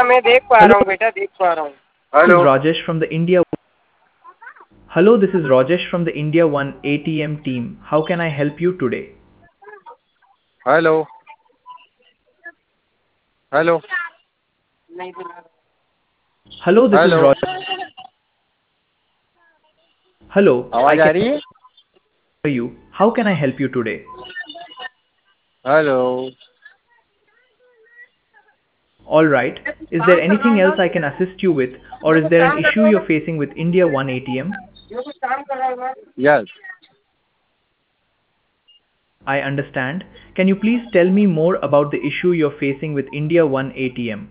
मैं देख पा Hello, रहा हूँ बेटा, देख पा रहा हूँ। this is hello. Rajesh from the India. Hello, this is Rajesh from the India One ATM team. How can I help you today? Hello. Hello. नहीं बुला Hello, this रहा। is hello. Rajesh. Hello, I आवाज आ can रही है? hear you. How can I help you today? Hello. All right. Is there काम कर रहा anything हूँ else ना, I can assist you with, or जो is कुछ there an काम कर issue रहा हूँ you're ना, facing with India One ATM? जो कुछ काम कर रहा हूँ ना। Yes. I understand. Can you please tell me more about the issue you're facing with India One ATM?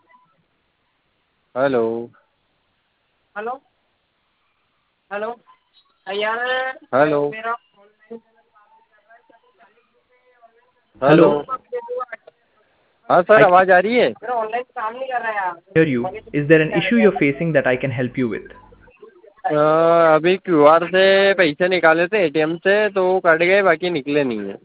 Hello. Hello. Hello. यार हेलो। मेरा ऑनलाइन हेलो। Hello, हाँ सर, I can आवाज आ रही है? मेरा ऑनलाइन काम नहीं कर रहा है यार। hear you. मगर Is there an क्या issue लगा you're था? facing that I can help you with? अभी क्यूआर से पैसे निकाले थे एटीएम से, तो वो कट गए, बाकी निकले नहीं है।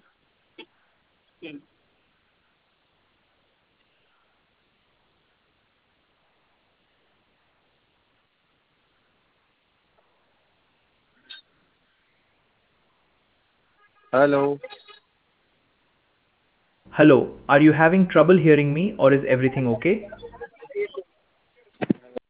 Hello. Hello, are you having trouble hearing me or is everything okay?